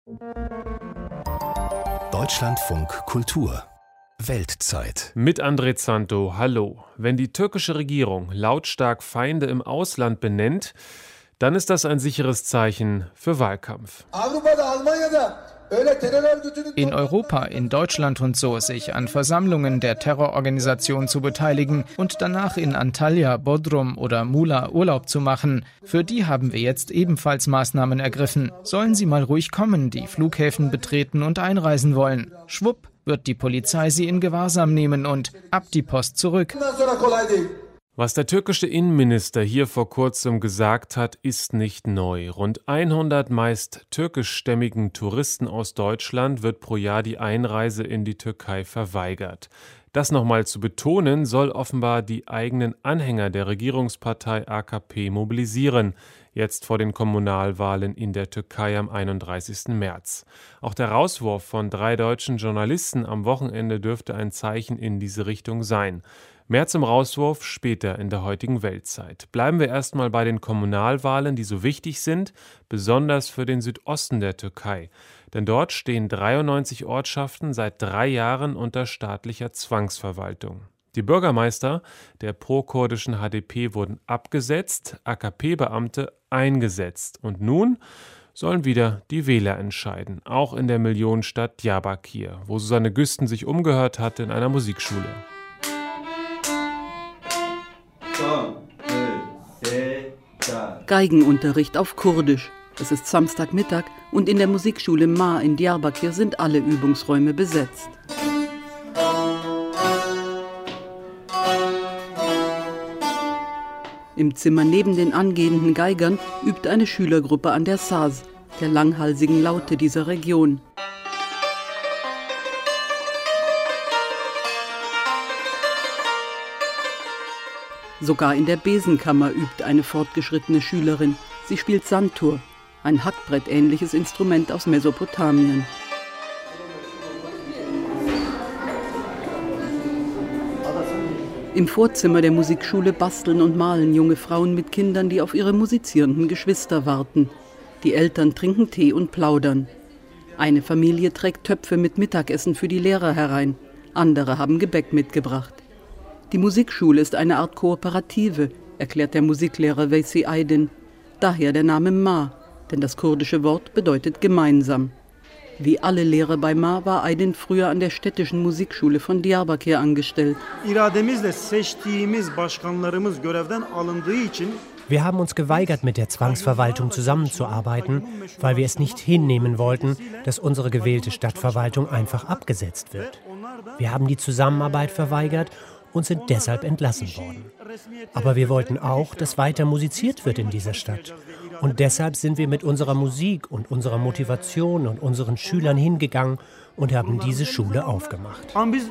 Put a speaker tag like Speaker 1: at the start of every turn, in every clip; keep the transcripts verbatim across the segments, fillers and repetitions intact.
Speaker 1: Deutschlandfunk Kultur Weltzeit.
Speaker 2: Mit André Zanto, hallo. Wenn die türkische Regierung lautstark Feinde im Ausland benennt, dann ist das ein sicheres Zeichen für Wahlkampf.
Speaker 3: In Europa, in Deutschland und so, sich an Versammlungen der Terrororganisation zu beteiligen und danach in Antalya, Bodrum oder Muğla Urlaub zu machen, für die haben wir jetzt ebenfalls Maßnahmen ergriffen. Sollen sie mal ruhig kommen, die Flughäfen betreten und einreisen wollen. Schwupp, wird die Polizei sie in Gewahrsam nehmen und ab die Post zurück.
Speaker 2: Was der türkische Innenminister hier vor kurzem gesagt hat, ist nicht neu. Rund hundert meist türkischstämmigen Touristen aus Deutschland wird pro Jahr die Einreise in die Türkei verweigert. Das nochmal zu betonen, soll offenbar die eigenen Anhänger der Regierungspartei A K P mobilisieren, jetzt vor den Kommunalwahlen in der Türkei am einunddreißigsten März. Auch der Rauswurf von drei deutschen Journalisten am Wochenende dürfte ein Zeichen in diese Richtung sein. Mehr zum Rauswurf später in der heutigen Weltzeit. Bleiben wir erstmal bei den Kommunalwahlen, die so wichtig sind, besonders für den Südosten der Türkei. Denn dort stehen dreiundneunzig Ortschaften seit drei Jahren unter staatlicher Zwangsverwaltung. Die Bürgermeister der pro-kurdischen H D P wurden abgesetzt, A K P-Beamte eingesetzt. Und nun sollen wieder die Wähler entscheiden, auch in der Millionenstadt Diyarbakır, wo Susanne Güsten sich umgehört hatte in einer Musikschule.
Speaker 4: Geigenunterricht auf Kurdisch. Es ist Samstagmittag und in der Musikschule Ma in Diyarbakır sind alle Übungsräume besetzt. Im Zimmer neben den angehenden Geigern übt eine Schülergruppe an der Saz, der langhalsigen Laute dieser Region. Sogar in der Besenkammer übt eine fortgeschrittene Schülerin. Sie spielt Santur, ein Hackbrett-ähnliches Instrument aus Mesopotamien. Im Vorzimmer der Musikschule basteln und malen junge Frauen mit Kindern, die auf ihre musizierenden Geschwister warten. Die Eltern trinken Tee und plaudern. Eine Familie trägt Töpfe mit Mittagessen für die Lehrer herein. Andere haben Gebäck mitgebracht. Die Musikschule ist eine Art Kooperative, erklärt der Musiklehrer Veysi Aydin. Daher der Name Ma, denn das kurdische Wort bedeutet gemeinsam. Wie alle Lehrer bei Ma war Aydin früher an der städtischen Musikschule von Diyarbakır angestellt.
Speaker 5: Wir haben uns geweigert, mit der Zwangsverwaltung zusammenzuarbeiten, weil wir es nicht hinnehmen wollten, dass unsere gewählte Stadtverwaltung einfach abgesetzt wird. Wir haben die Zusammenarbeit verweigert und sind deshalb entlassen worden. Aber wir wollten auch, dass weiter musiziert wird in dieser Stadt. Und deshalb sind wir mit unserer Musik und unserer Motivation und unseren Schülern hingegangen und haben diese Schule aufgemacht.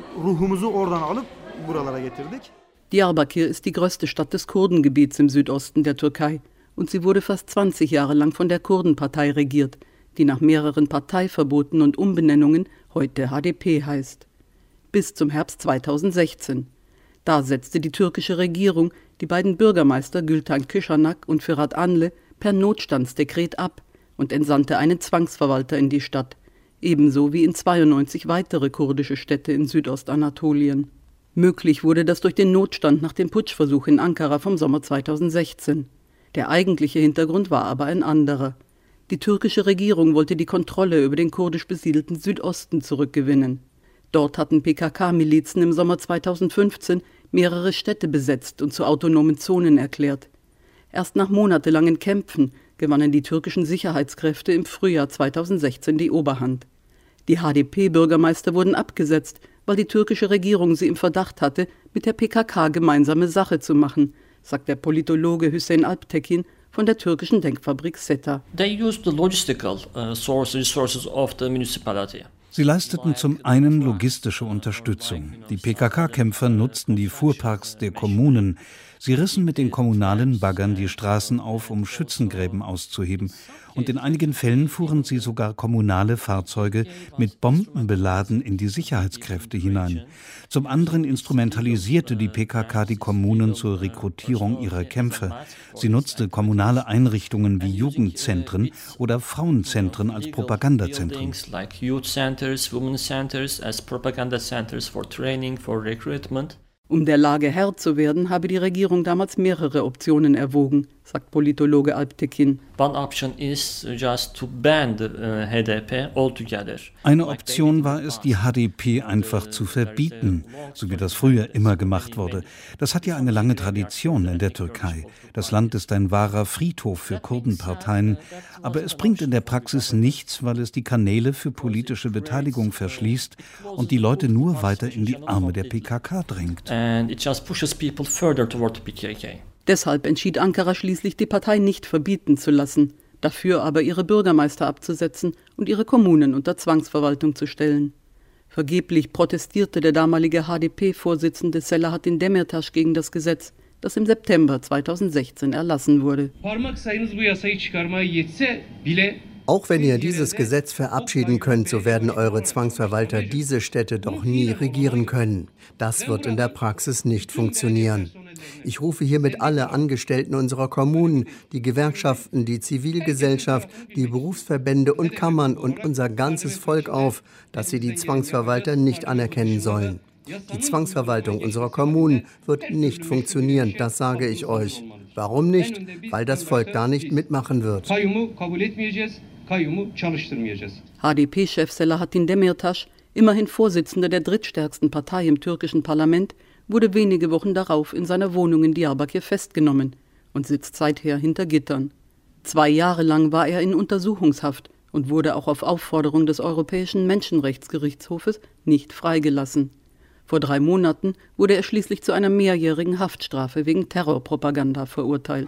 Speaker 4: Diyarbakır ist die größte Stadt des Kurdengebiets im Südosten der Türkei. Und sie wurde fast zwanzig Jahre lang von der Kurdenpartei regiert, die nach mehreren Parteiverboten und Umbenennungen heute H D P heißt. Bis zum Herbst zweitausendsechzehn. Da setzte die türkische Regierung die beiden Bürgermeister Gültan Kışanak und Fırat Anlı per Notstandsdekret ab und entsandte einen Zwangsverwalter in die Stadt, ebenso wie in zweiundneunzig weitere kurdische Städte in Südostanatolien. Möglich wurde das durch den Notstand nach dem Putschversuch in Ankara vom Sommer zweitausendsechzehn. Der eigentliche Hintergrund war aber ein anderer. Die türkische Regierung wollte die Kontrolle über den kurdisch besiedelten Südosten zurückgewinnen. Dort hatten P K K-Milizen im Sommer zweitausendfünfzehn mehrere Städte besetzt und zu autonomen Zonen erklärt. Erst nach monatelangen Kämpfen gewannen die türkischen Sicherheitskräfte im Frühjahr zweitausendsechzehn die Oberhand. Die H D P-Bürgermeister wurden abgesetzt, weil die türkische Regierung sie im Verdacht hatte, mit der P K K gemeinsame Sache zu machen, sagt der Politologe Hüseyin Alptekin von der türkischen Denkfabrik SETA.
Speaker 6: They used the logistical uh, source, resources of the municipality.
Speaker 7: Sie leisteten zum einen logistische Unterstützung. Die P K K-Kämpfer nutzten die Fuhrparks der Kommunen. Sie rissen mit den kommunalen Baggern die Straßen auf, um Schützengräben auszuheben. Und in einigen Fällen fuhren sie sogar kommunale Fahrzeuge mit Bomben beladen in die Sicherheitskräfte hinein. Zum anderen instrumentalisierte die P K K die Kommunen zur Rekrutierung ihrer Kämpfer. Sie nutzte kommunale Einrichtungen wie Jugendzentren oder Frauenzentren als Propagandazentren.
Speaker 4: Um der Lage Herr zu werden, habe die Regierung damals mehrere Optionen erwogen, sagt Politologe Alptekin.
Speaker 7: Eine Option war es, die H D P einfach zu verbieten, so wie das früher immer gemacht wurde. Das hat ja eine lange Tradition in der Türkei. Das Land ist ein wahrer Friedhof für Kurdenparteien, aber es bringt in der Praxis nichts, weil es die Kanäle für politische Beteiligung verschließt und die Leute nur weiter in die Arme der P K K drängt.
Speaker 4: Deshalb entschied Ankara schließlich, die Partei nicht verbieten zu lassen, dafür aber ihre Bürgermeister abzusetzen und ihre Kommunen unter Zwangsverwaltung zu stellen. Vergeblich protestierte der damalige H D P-Vorsitzende Selahattin Demirtas gegen das Gesetz, das im September zweitausendsechzehn erlassen wurde.
Speaker 8: Auch wenn ihr dieses Gesetz verabschieden könnt, so werden eure Zwangsverwalter diese Städte doch nie regieren können. Das wird in der Praxis nicht funktionieren. Ich rufe hiermit alle Angestellten unserer Kommunen, die Gewerkschaften, die Zivilgesellschaft, die Berufsverbände und Kammern und unser ganzes Volk auf, dass sie die Zwangsverwalter nicht anerkennen sollen. Die Zwangsverwaltung unserer Kommunen wird nicht funktionieren, das sage ich euch. Warum nicht? Weil das Volk da nicht mitmachen wird.
Speaker 4: H D P-Chef Selahattin Demirtas, immerhin Vorsitzender der drittstärksten Partei im türkischen Parlament, wurde wenige Wochen darauf in seiner Wohnung in Diyarbakır festgenommen und sitzt seither hinter Gittern. Zwei Jahre lang war er in Untersuchungshaft und wurde auch auf Aufforderung des Europäischen Menschenrechtsgerichtshofes nicht freigelassen. Vor drei Monaten wurde er schließlich zu einer mehrjährigen Haftstrafe wegen Terrorpropaganda verurteilt.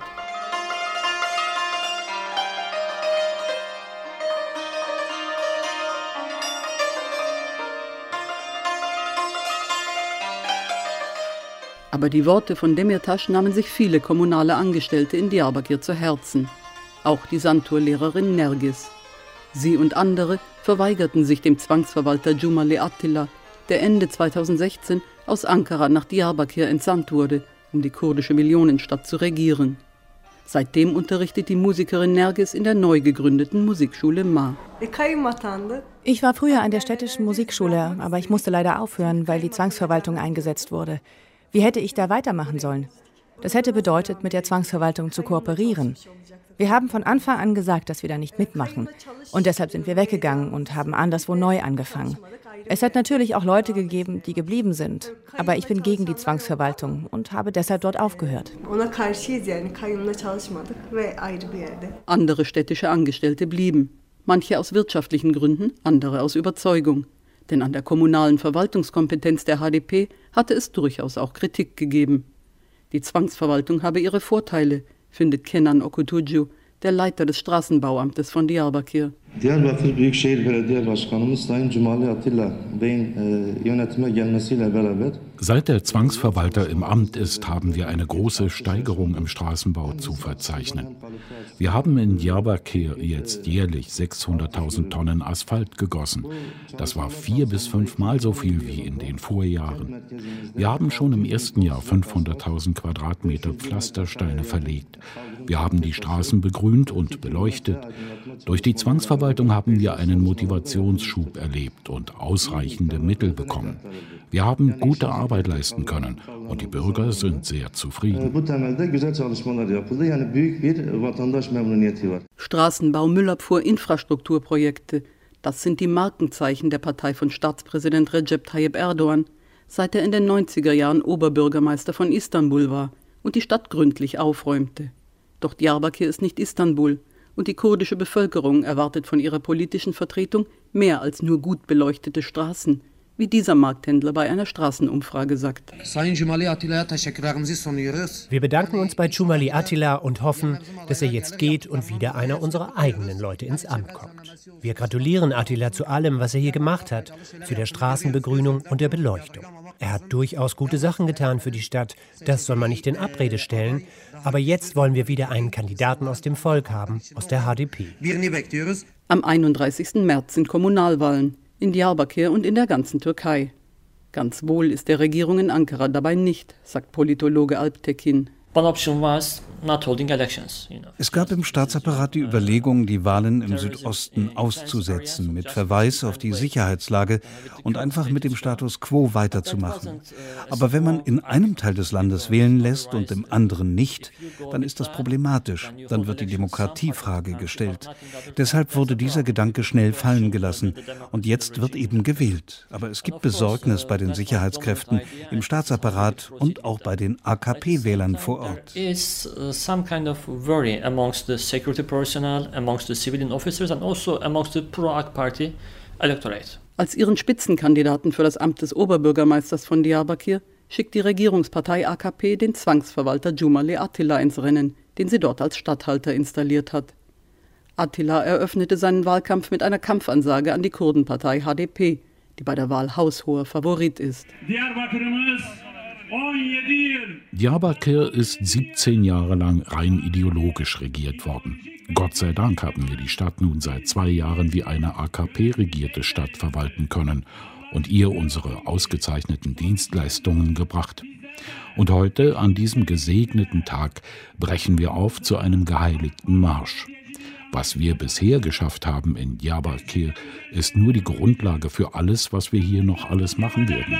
Speaker 4: Aber die Worte von Demirtas nahmen sich viele kommunale Angestellte in Diyarbakır zu Herzen. Auch die Santurlehrerin Nergis. Sie und andere verweigerten sich dem Zwangsverwalter Cumali Attila, der Ende zweitausendsechzehn aus Ankara nach Diyarbakır entsandt wurde, um die kurdische Millionenstadt zu regieren. Seitdem unterrichtet die Musikerin Nergis in der neu gegründeten Musikschule Ma.
Speaker 9: Ich war früher an der städtischen Musikschule, aber ich musste leider aufhören, weil die Zwangsverwaltung eingesetzt wurde. Wie hätte ich da weitermachen sollen? Das hätte bedeutet, mit der Zwangsverwaltung zu kooperieren. Wir haben von Anfang an gesagt, dass wir da nicht mitmachen. Und deshalb sind wir weggegangen und haben anderswo neu angefangen. Es hat natürlich auch Leute gegeben, die geblieben sind. Aber ich bin gegen die Zwangsverwaltung und habe deshalb dort aufgehört.
Speaker 4: Andere städtische Angestellte blieben. Manche aus wirtschaftlichen Gründen, andere aus Überzeugung. Denn an der kommunalen Verwaltungskompetenz der H D P hatte es durchaus auch Kritik gegeben. Die Zwangsverwaltung habe ihre Vorteile, findet Kenan Okutucu, der Leiter des Straßenbauamtes von Diyarbakır.
Speaker 10: Diyarbakır Büyükşehir Belediye Başkanımız Sayın Cumali Attila Bey'in yönetime gelmesiyle beraber
Speaker 11: Seit der Zwangsverwalter im Amt ist, haben wir eine große Steigerung im Straßenbau zu verzeichnen. Wir haben in Diyarbakır jetzt jährlich sechshunderttausend Tonnen Asphalt gegossen. Das war vier bis fünfmal so viel wie in den Vorjahren. Wir haben schon im ersten Jahr fünfhunderttausend Quadratmeter Pflastersteine verlegt. Wir haben die Straßen begrünt und beleuchtet. Durch die Zwangsverwaltung haben wir einen Motivationsschub erlebt und ausreichende Mittel bekommen. Wir haben gute Arbeit leisten können und die Bürger sind sehr zufrieden.
Speaker 4: Straßenbau, Müllabfuhr, Infrastrukturprojekte, das sind die Markenzeichen der Partei von Staatspräsident Recep Tayyip Erdoğan, seit er in den neunziger Jahren Oberbürgermeister von Istanbul war und die Stadt gründlich aufräumte. Doch Diyarbakır ist nicht Istanbul und die kurdische Bevölkerung erwartet von ihrer politischen Vertretung mehr als nur gut beleuchtete Straßen, wie dieser Markthändler bei einer Straßenumfrage sagt.
Speaker 5: Wir bedanken uns bei Cumali Attila und hoffen, dass er jetzt geht und wieder einer unserer eigenen Leute ins Amt kommt. Wir gratulieren Attila zu allem, was er hier gemacht hat, zu der Straßenbegrünung und der Beleuchtung. Er hat durchaus gute Sachen getan für die Stadt. Das soll man nicht in Abrede stellen. Aber jetzt wollen wir wieder einen Kandidaten aus dem Volk haben, aus der H D P.
Speaker 4: Am einunddreißigsten März sind Kommunalwahlen in Diyarbakır und in der ganzen Türkei. Ganz wohl ist der Regierung in Ankara dabei nicht, sagt Politologe Alp Tekin.
Speaker 7: Es gab im Staatsapparat die Überlegung, die Wahlen im Südosten auszusetzen, mit Verweis auf die Sicherheitslage und einfach mit dem Status quo weiterzumachen. Aber wenn man in einem Teil des Landes wählen lässt und im anderen nicht, dann ist das problematisch. Dann wird die Demokratiefrage gestellt. Deshalb wurde dieser Gedanke schnell fallen gelassen. Und jetzt wird eben gewählt. Aber es gibt Besorgnis bei den Sicherheitskräften, im Staatsapparat und auch bei den A K P-Wählern vor Ort.
Speaker 6: Is uh, some kind of worry amongst the security personnel, amongst the civilian officers and also amongst the pro-A K Party electorate.
Speaker 4: Als ihren Spitzenkandidaten für das Amt des Oberbürgermeisters von Diyarbakır schickt die Regierungspartei A K P den Zwangsverwalter Cumali Atilla ins Rennen, den sie dort als Statthalter installiert hat. Atilla eröffnete seinen Wahlkampf mit einer Kampfansage an die Kurdenpartei H D P, die bei der Wahl haushoher Favorit ist.
Speaker 11: Diyarbakır ist siebzehn Jahre lang rein ideologisch regiert worden. Gott sei Dank haben wir die Stadt nun seit zwei Jahren wie eine A K P-regierte Stadt verwalten können und ihr unsere ausgezeichneten Dienstleistungen gebracht. Und heute, an diesem gesegneten Tag, brechen wir auf zu einem geheiligten Marsch. Was wir bisher geschafft haben in Diyarbakır, ist nur die Grundlage für alles, was wir hier noch alles machen werden.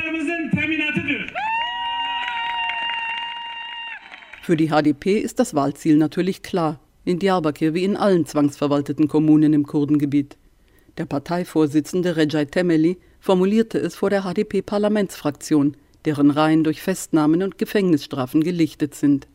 Speaker 4: Für die H D P ist das Wahlziel natürlich klar, in Diyarbakır wie in allen zwangsverwalteten Kommunen im Kurdengebiet. Der Parteivorsitzende Recep Temeli formulierte es vor der H D P-Parlamentsfraktion, deren Reihen durch Festnahmen und Gefängnisstrafen gelichtet sind.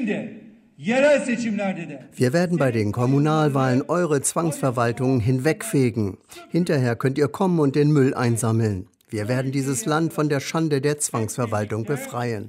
Speaker 8: Wir werden bei den Kommunalwahlen eure Zwangsverwaltungen hinwegfegen. Hinterher könnt ihr kommen und den Müll einsammeln. Wir werden dieses Land von der Schande der Zwangsverwaltung befreien.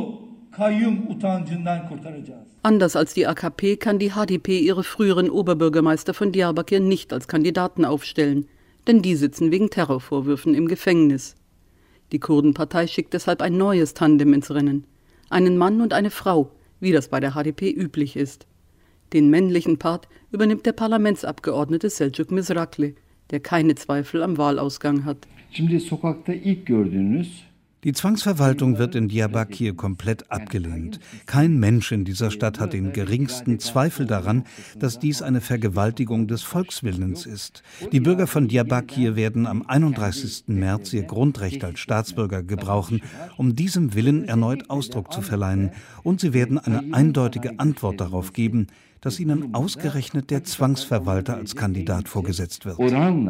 Speaker 4: Anders als die A K P kann die H D P ihre früheren Oberbürgermeister von Diyarbakır nicht als Kandidaten aufstellen, denn die sitzen wegen Terrorvorwürfen im Gefängnis. Die Kurdenpartei schickt deshalb ein neues Tandem ins Rennen, einen Mann und eine Frau, wie das bei der H D P üblich ist. Den männlichen Part übernimmt der Parlamentsabgeordnete Selçuk Mizrakli, der keine Zweifel am Wahlausgang hat.
Speaker 7: Die Zwangsverwaltung wird in Diyarbakır komplett abgelehnt. Kein Mensch in dieser Stadt hat den geringsten Zweifel daran, dass dies eine Vergewaltigung des Volkswillens ist. Die Bürger von Diyarbakır werden am einunddreißigsten März ihr Grundrecht als Staatsbürger gebrauchen, um diesem Willen erneut Ausdruck zu verleihen. Und sie werden eine eindeutige Antwort darauf geben, dass ihnen ausgerechnet der Zwangsverwalter als Kandidat vorgesetzt wird.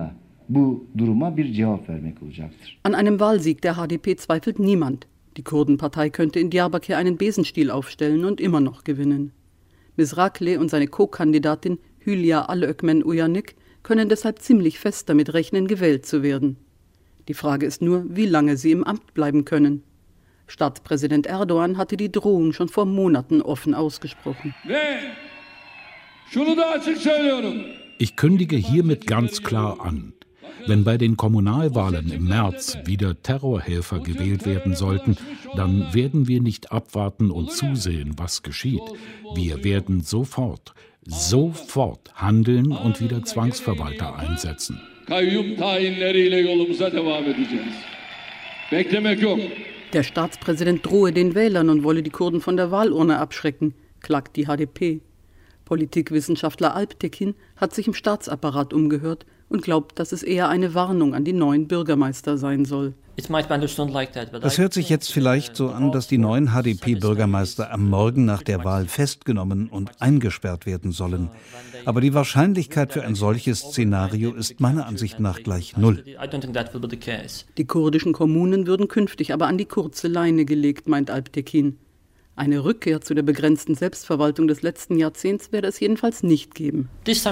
Speaker 4: An einem Wahlsieg der H D P zweifelt niemand. Die Kurdenpartei könnte in Diyarbakır einen Besenstiel aufstellen und immer noch gewinnen. Mizrakli und seine Co-Kandidatin Hülya Alökmen Uyanık können deshalb ziemlich fest damit rechnen, gewählt zu werden. Die Frage ist nur, wie lange sie im Amt bleiben können. Staatspräsident Erdogan hatte die Drohung schon vor Monaten offen ausgesprochen.
Speaker 11: Ich kündige hiermit ganz klar an: Wenn bei den Kommunalwahlen im März wieder Terrorhelfer gewählt werden sollten, dann werden wir nicht abwarten und zusehen, was geschieht. Wir werden sofort, sofort handeln und wieder Zwangsverwalter einsetzen.
Speaker 4: Der Staatspräsident drohe den Wählern und wolle die Kurden von der Wahlurne abschrecken, klagt die H D P. Politikwissenschaftler Alp Tekin hat sich im Staatsapparat umgehört und glaubt, dass es eher eine Warnung an die neuen Bürgermeister sein soll.
Speaker 7: Das hört sich jetzt vielleicht so an, dass die neuen H D P-Bürgermeister am Morgen nach der Wahl festgenommen und eingesperrt werden sollen. Aber die Wahrscheinlichkeit für ein solches Szenario ist meiner Ansicht nach gleich null.
Speaker 4: Die kurdischen Kommunen würden künftig aber an die kurze Leine gelegt, meint Alp Tekin. Eine Rückkehr zu der begrenzten Selbstverwaltung des letzten Jahrzehnts werde es jedenfalls nicht geben.
Speaker 6: Diesmal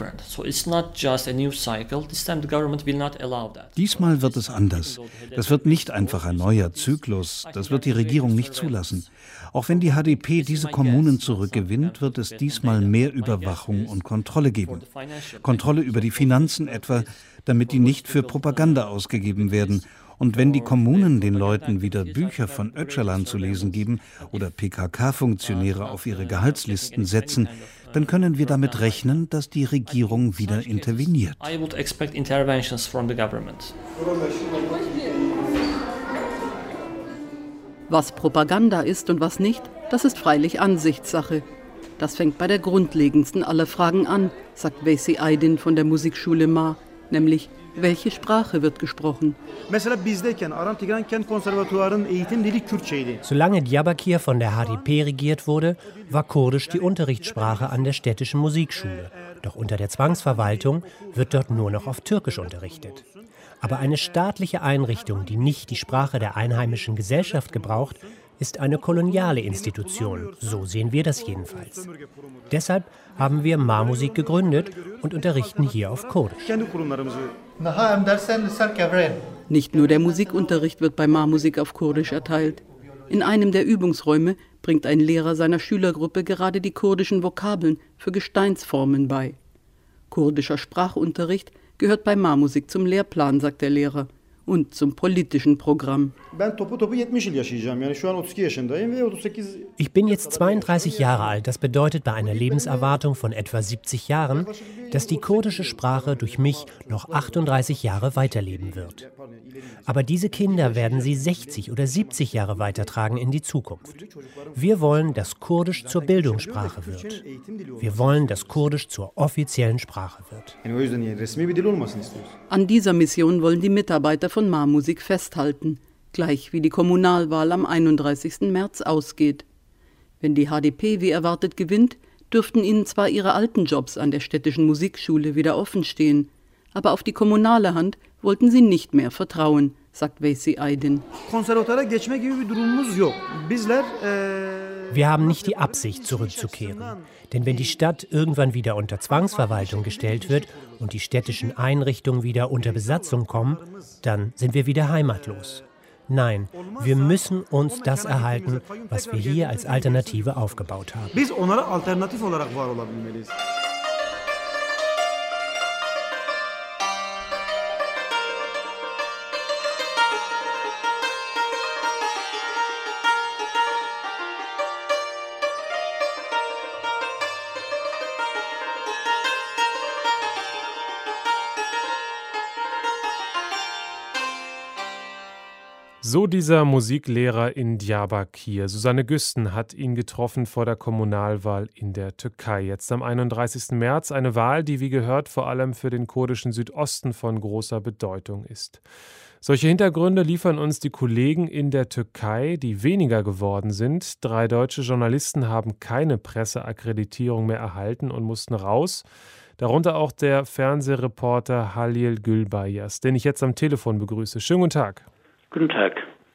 Speaker 7: wird es anders. Das wird nicht einfach ein neuer Zyklus. Das wird die Regierung nicht zulassen. Auch wenn die H D P diese Kommunen zurückgewinnt, wird es diesmal mehr Überwachung und Kontrolle geben. Kontrolle über die Finanzen etwa, damit die nicht für Propaganda ausgegeben werden. Und wenn die Kommunen den Leuten wieder Bücher von Öcalan zu lesen geben oder P K K-Funktionäre auf ihre Gehaltslisten setzen, dann können wir damit rechnen, dass die Regierung wieder interveniert.
Speaker 6: I would expect interventions from the government.
Speaker 4: Was Propaganda ist und was nicht, das ist freilich Ansichtssache. Das fängt bei der grundlegendsten aller Fragen an, sagt Veysi Aydin von der Musikschule Ma, nämlich, welche Sprache wird gesprochen?
Speaker 5: Solange Diyarbakir von der H D P regiert wurde, war Kurdisch die Unterrichtssprache an der städtischen Musikschule. Doch unter der Zwangsverwaltung wird dort nur noch auf Türkisch unterrichtet. Aber eine staatliche Einrichtung, die nicht die Sprache der einheimischen Gesellschaft gebraucht, ist eine koloniale Institution. So sehen wir das jedenfalls. Deshalb haben wir Ma-Musik gegründet und unterrichten hier auf Kurdisch.
Speaker 4: Nicht nur der Musikunterricht wird bei Ma-Musik auf Kurdisch erteilt. In einem der Übungsräume bringt ein Lehrer seiner Schülergruppe gerade die kurdischen Vokabeln für Gesteinsformen bei. Kurdischer Sprachunterricht gehört bei Ma-Musik zum Lehrplan, sagt der Lehrer, und zum politischen Programm.
Speaker 5: Ich bin jetzt zweiunddreißig Jahre alt. Das bedeutet bei einer Lebenserwartung von etwa siebzig Jahren, dass die kurdische Sprache durch mich noch achtunddreißig Jahre weiterleben wird. Aber diese Kinder werden sie sechzig oder siebzig Jahre weitertragen in die Zukunft. Wir wollen, dass Kurdisch zur Bildungssprache wird. Wir wollen, dass Kurdisch zur offiziellen Sprache wird.
Speaker 4: An dieser Mission wollen die Mitarbeiter von Ma-Musik festhalten, gleich wie die Kommunalwahl am einunddreißigsten März ausgeht. Wenn die H D P wie erwartet gewinnt, dürften ihnen zwar ihre alten Jobs an der städtischen Musikschule wieder offen stehen, aber auf die kommunale Hand wollten sie nicht mehr vertrauen, sagt Veysi Aydin.
Speaker 5: Wir haben nicht die Absicht, zurückzukehren. Denn wenn die Stadt irgendwann wieder unter Zwangsverwaltung gestellt wird und die städtischen Einrichtungen wieder unter Besatzung kommen, dann sind wir wieder heimatlos. Nein, wir müssen uns das erhalten, was wir hier als Alternative aufgebaut haben.
Speaker 2: So dieser Musiklehrer in Diyarbakir. Susanne Güsten hat ihn getroffen vor der Kommunalwahl in der Türkei. Jetzt am einunddreißigsten März eine Wahl, die wie gehört vor allem für den kurdischen Südosten von großer Bedeutung ist. Solche Hintergründe liefern uns die Kollegen in der Türkei, die weniger geworden sind. Drei deutsche Journalisten haben keine Presseakkreditierung mehr erhalten und mussten raus. Darunter auch der Fernsehreporter Halil Gülbayas, den ich jetzt am Telefon begrüße. Schönen guten Tag.
Speaker 12: Guten Tag.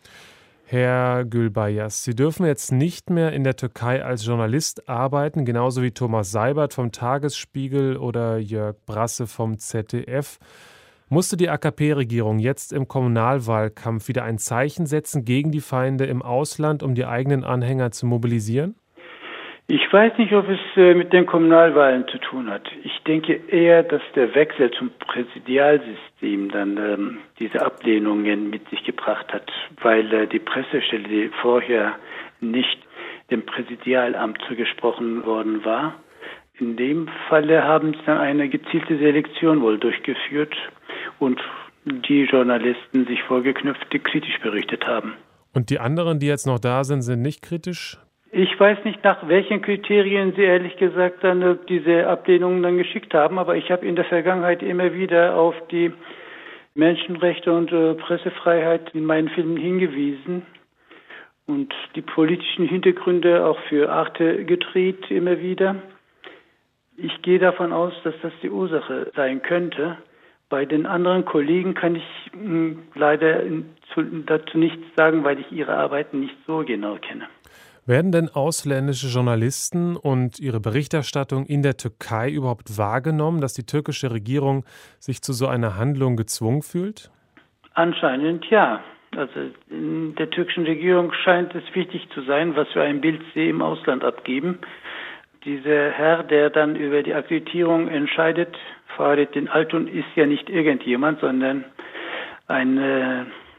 Speaker 2: Herr Gülbayas, Sie dürfen jetzt nicht mehr in der Türkei als Journalist arbeiten, genauso wie Thomas Seibert vom Tagesspiegel oder Jörg Brasse vom Z D F. Musste die A K P-Regierung jetzt im Kommunalwahlkampf wieder ein Zeichen setzen gegen die Feinde im Ausland, um die eigenen Anhänger zu mobilisieren?
Speaker 12: Ich weiß nicht, ob es äh, mit den Kommunalwahlen zu tun hat. Ich denke eher, dass der Wechsel zum Präsidialsystem dann ähm, diese Ablehnungen mit sich gebracht hat, weil äh, die Pressestelle, die vorher nicht dem Präsidialamt zugesprochen worden war, in dem Falle haben sie dann eine gezielte Selektion wohl durchgeführt und die Journalisten sich vorgeknüpft, die kritisch berichtet haben.
Speaker 2: Und die anderen, die jetzt noch da sind, sind nicht kritisch?
Speaker 12: Ich weiß nicht, nach welchen Kriterien Sie ehrlich gesagt dann diese Ablehnungen dann geschickt haben, aber ich habe in der Vergangenheit immer wieder auf die Menschenrechte und äh, Pressefreiheit in meinen Filmen hingewiesen und die politischen Hintergründe auch für Arte gedreht immer wieder. Ich gehe davon aus, dass das die Ursache sein könnte. Bei den anderen Kollegen kann ich mh, leider zu, dazu nichts sagen, weil ich ihre Arbeiten nicht so genau kenne.
Speaker 2: Werden denn ausländische Journalisten und ihre Berichterstattung in der Türkei überhaupt wahrgenommen, dass die türkische Regierung sich zu so einer Handlung gezwungen fühlt?
Speaker 12: Anscheinend ja. Also in der türkischen Regierung scheint es wichtig zu sein, was für ein Bild sie im Ausland abgeben. Dieser Herr, der dann über die Akkreditierung entscheidet, Fahrettin Altun, ist ja nicht irgendjemand, sondern ein äh,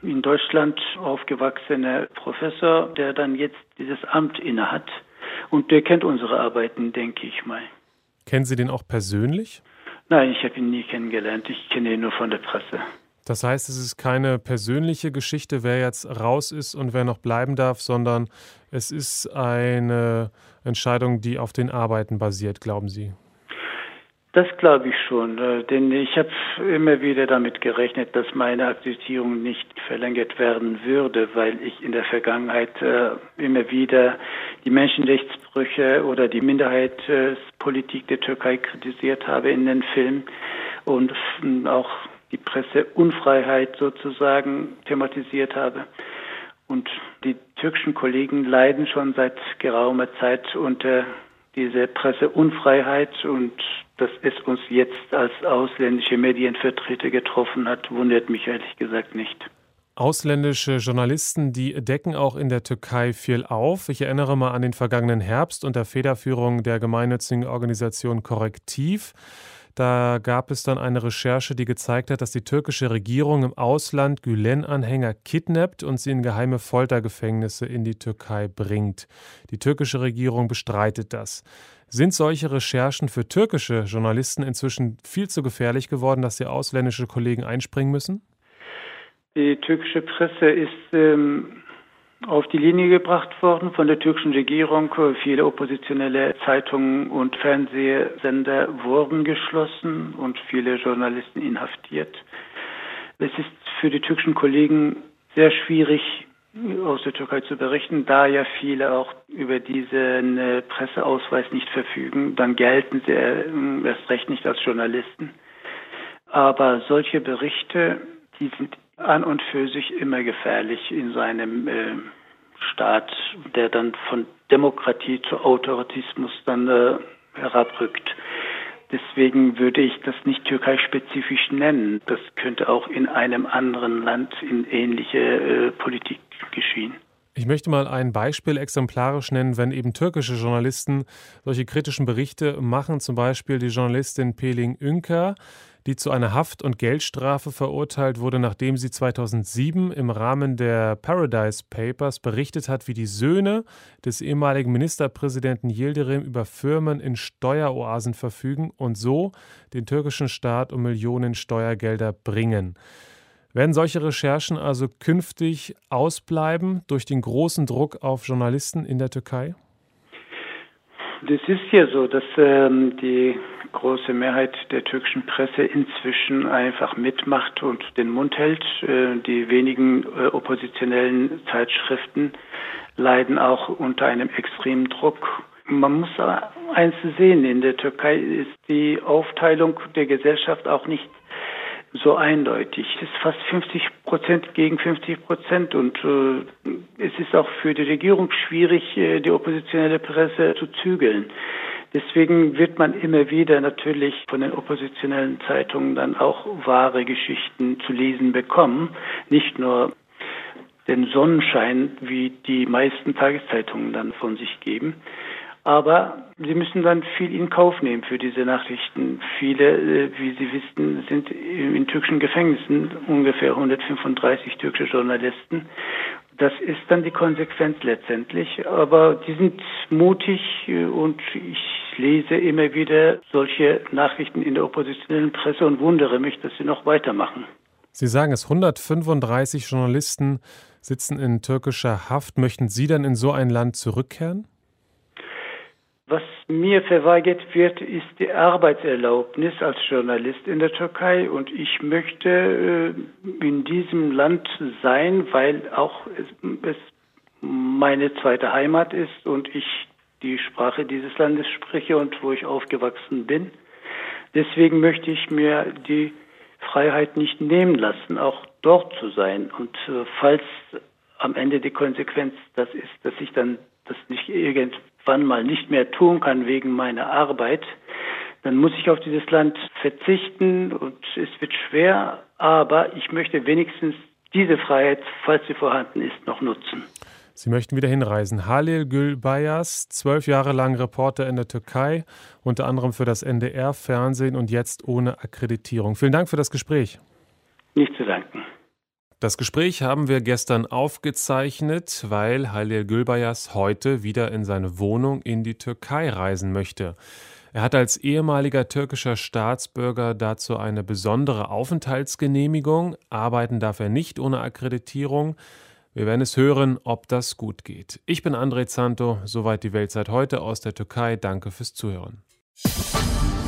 Speaker 12: in Deutschland aufgewachsener Professor, der dann jetzt dieses Amt innehat. Und der kennt unsere Arbeiten, denke ich mal.
Speaker 2: Kennen Sie den auch persönlich?
Speaker 12: Nein, ich habe ihn nie kennengelernt. Ich kenne ihn nur von der Presse.
Speaker 2: Das heißt, es ist keine persönliche Geschichte, wer jetzt raus ist und wer noch bleiben darf, sondern es ist eine Entscheidung, die auf den Arbeiten basiert, glauben Sie?
Speaker 12: Das glaube ich schon, denn ich habe immer wieder damit gerechnet, dass meine Akkreditierung nicht verlängert werden würde, weil ich in der Vergangenheit äh, immer wieder die Menschenrechtsbrüche oder die Minderheitspolitik der Türkei kritisiert habe in den Filmen und auch die Presseunfreiheit sozusagen thematisiert habe. Und die türkischen Kollegen leiden schon seit geraumer Zeit unter diese Presseunfreiheit, und dass es uns jetzt als ausländische Medienvertreter getroffen hat, wundert mich ehrlich gesagt nicht.
Speaker 2: Ausländische Journalisten, die decken auch in der Türkei viel auf. Ich erinnere mal an den vergangenen Herbst unter Federführung der gemeinnützigen Organisation Korrektiv. Da gab es dann eine Recherche, die gezeigt hat, dass die türkische Regierung im Ausland Gülen-Anhänger kidnappt und sie in geheime Foltergefängnisse in die Türkei bringt. Die türkische Regierung bestreitet das. Sind solche Recherchen für türkische Journalisten inzwischen viel zu gefährlich geworden, dass die ausländische Kollegen einspringen müssen?
Speaker 12: Die türkische Presse ist ähm, auf die Linie gebracht worden von der türkischen Regierung. Viele oppositionelle Zeitungen und Fernsehsender wurden geschlossen und viele Journalisten inhaftiert. Es ist für die türkischen Kollegen sehr schwierig, aus der Türkei zu berichten, da ja viele auch über diesen Presseausweis nicht verfügen. Dann gelten sie erst recht nicht als Journalisten. Aber solche Berichte, die sind an und für sich immer gefährlich in seinem äh, Staat, der dann von Demokratie zu Autoritismus dann äh, herabrückt. Deswegen würde ich das nicht türkeispezifisch nennen. Das könnte auch in einem anderen Land in ähnliche äh, Politik geschehen.
Speaker 2: Ich möchte mal ein Beispiel exemplarisch nennen, wenn eben türkische Journalisten solche kritischen Berichte machen, zum Beispiel die Journalistin Pelin Ünker, die zu einer Haft- und Geldstrafe verurteilt wurde, nachdem sie zweitausendsieben im Rahmen der Paradise Papers berichtet hat, wie die Söhne des ehemaligen Ministerpräsidenten Yildirim über Firmen in Steueroasen verfügen und so den türkischen Staat um Millionen Steuergelder bringen. Werden solche Recherchen also künftig ausbleiben durch den großen Druck auf Journalisten in der Türkei?
Speaker 12: Das ist ja so, dass ähm, die große Mehrheit der türkischen Presse inzwischen einfach mitmacht und den Mund hält. Äh, die wenigen äh, oppositionellen Zeitschriften leiden auch unter einem extremen Druck. Man muss eins sehen, in der Türkei ist die Aufteilung der Gesellschaft auch nicht so eindeutig. Es ist fast fünfzig Prozent gegen fünfzig Prozent und äh, es ist auch für die Regierung schwierig, äh, die oppositionelle Presse zu zügeln. Deswegen wird man immer wieder natürlich von den oppositionellen Zeitungen dann auch wahre Geschichten zu lesen bekommen. Nicht nur den Sonnenschein, wie die meisten Tageszeitungen dann von sich geben. Aber sie müssen dann viel in Kauf nehmen für diese Nachrichten. Viele, wie Sie wissen, sind in türkischen Gefängnissen, ungefähr hundertfünfunddreißig türkische Journalisten. Das ist dann die Konsequenz letztendlich. Aber die sind mutig und ich lese immer wieder solche Nachrichten in der oppositionellen Presse und wundere mich, dass sie noch weitermachen.
Speaker 2: Sie sagen es, hundertfünfunddreißig Journalisten sitzen in türkischer Haft. Möchten Sie dann in so ein Land zurückkehren?
Speaker 12: Was mir verweigert wird, ist die Arbeitserlaubnis als Journalist in der Türkei und ich möchte äh, in diesem Land sein, weil auch es, es meine zweite Heimat ist und ich die Sprache dieses Landes spreche und wo ich aufgewachsen bin. Deswegen möchte ich mir die Freiheit nicht nehmen lassen, auch dort zu sein. Und äh, falls am Ende die Konsequenz das ist, dass ich dann das nicht irgendwann mal nicht mehr tun kann wegen meiner Arbeit, dann muss ich auf dieses Land verzichten und es wird schwer, aber ich möchte wenigstens diese Freiheit, falls sie vorhanden ist, noch nutzen.
Speaker 2: Sie möchten wieder hinreisen. Halil Gülbayaz, zwölf Jahre lang Reporter in der Türkei, unter anderem für das N D R-Fernsehen und jetzt ohne Akkreditierung. Vielen Dank für das Gespräch.
Speaker 12: Nicht zu danken.
Speaker 2: Das Gespräch haben wir gestern aufgezeichnet, weil Halil Gülbayaz heute wieder in seine Wohnung in die Türkei reisen möchte. Er hat als ehemaliger türkischer Staatsbürger dazu eine besondere Aufenthaltsgenehmigung. Arbeiten darf er nicht ohne Akkreditierung. Wir werden es hören, ob das gut geht. Ich bin André Zanto, soweit die Weltzeit heute aus der Türkei. Danke fürs Zuhören.